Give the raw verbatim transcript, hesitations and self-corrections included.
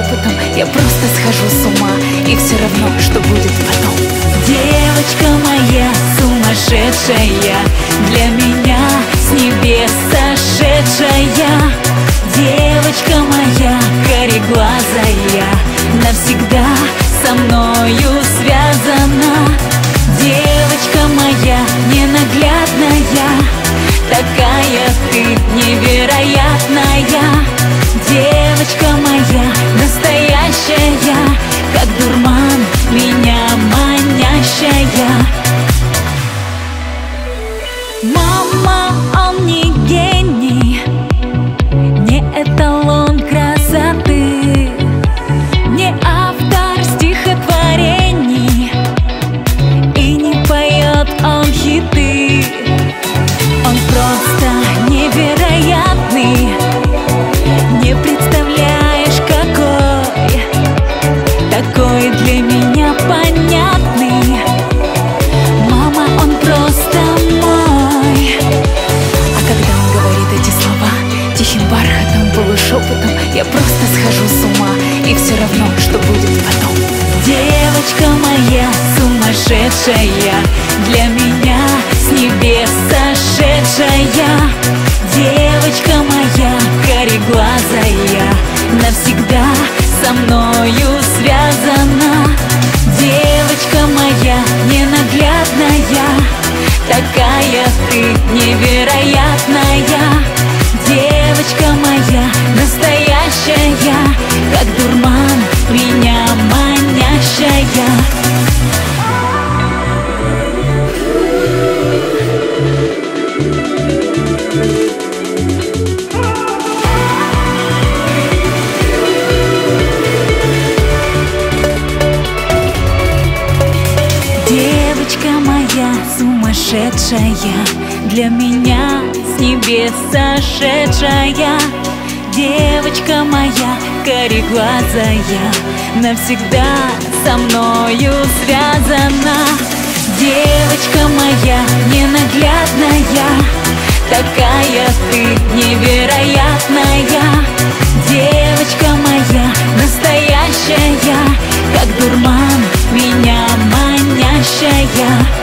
шепотом я просто схожу с ума, и все равно, что будет потом. Девочка моя сумасшедшая, для меня с небес сошедшая. Девочка моя кореглазая, навсегда со мною связана. Девочка моя ненаглядная, такая ты невероятная. Девочка моя настоящая, как дурман меня манящая. Мама, он не гений, не эталон красоты, не автор стихотворений, и не поет он хиты. Он просто невероятный, не представляешь какой, такой для меня понятный. Мама, он просто мой. А когда он говорит эти слова тихим бархатом, полушепотом, я просто схожу с ума, и все равно, что будет потом. Девочка моя сумасшедшая, для меня с небес сошедшая. Девочка моя кореглазая, навсегда со мною связана. Девочка моя ненаглядная, такая ты невероятная. Девочка моя настоящая, как дурман меня манящая. Девочка моя сумасшедшая, для меня с небес сошедшая. Девочка моя кореглазая, навсегда со мною связана. Девочка моя ненаглядная, такая ты невероятная. Девочка моя настоящая, как дурман меня манящая.